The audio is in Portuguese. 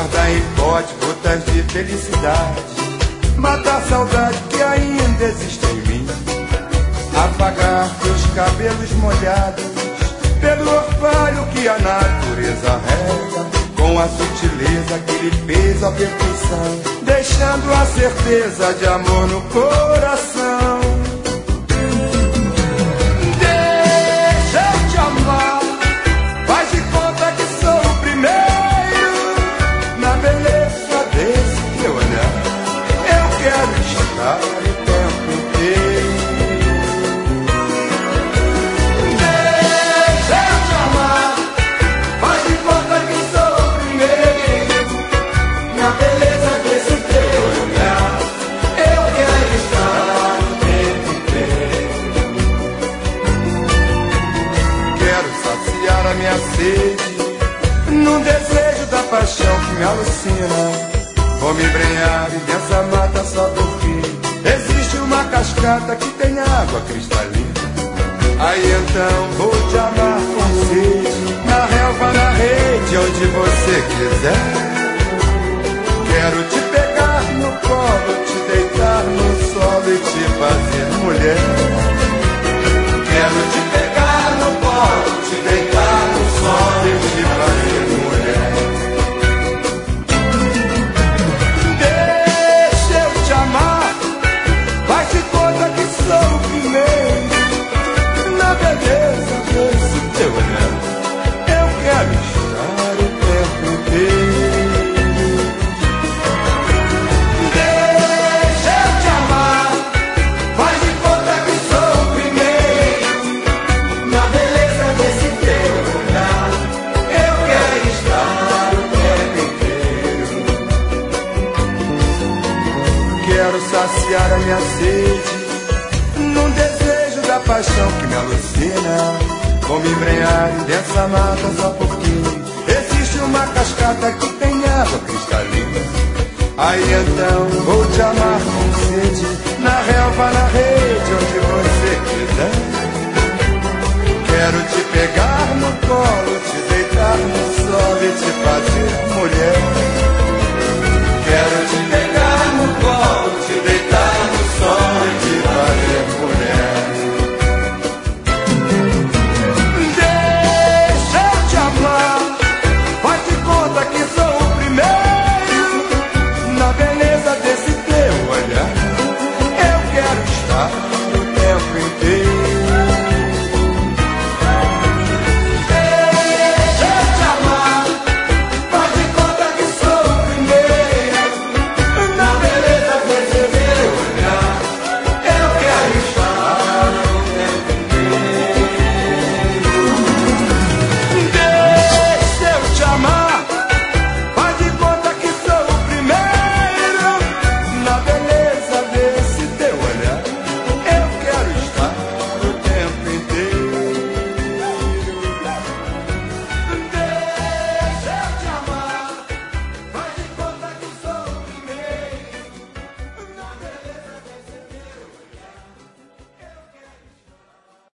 guardar em pote gotas de felicidade, matar a saudade que ainda existe em mim, apagar teus cabelos molhados pelo orvalho que a natureza rega, com a sutileza que lhe fez a perfeição, deixando a certeza de amor no coração. Deixa eu te amar, faz de conta que sou o primeiro, na beleza desse teu olhar, eu quero estar o tempo inteiro. Deixa eu te amar, faz de conta que sou o primeiro, na beleza desse teu olhar, eu quero estar o tempo inteiro. Quero saciar a minha sede num desejo da paixão que me alucina. Vou me embrenhar em densa mata só porque existe uma cascata que tem água cristalina. Aí então vou te amar com sede, na relva, na rede, onde você quiser. Quero te pegar no colo, te deitar no solo e te fazer mulher. Quero te pegar no colo, te deitar no solo e te fazer mulher. Deixa eu te amar, faz de conta que sou o primeiro, na beleza desse teu olhar, eu quero estar o tempo inteiro. Deixa eu te amar, faz de conta que sou o primeiro, na beleza desse teu olhar, eu quero estar o tempo inteiro. Quero saciar a minha sede num desejo da paixão que me alucina. Vou me embrenhar em densa mata só porque existe uma cascata que tem água cristalina. Aí então vou te amar com sede, na relva, na rede, onde você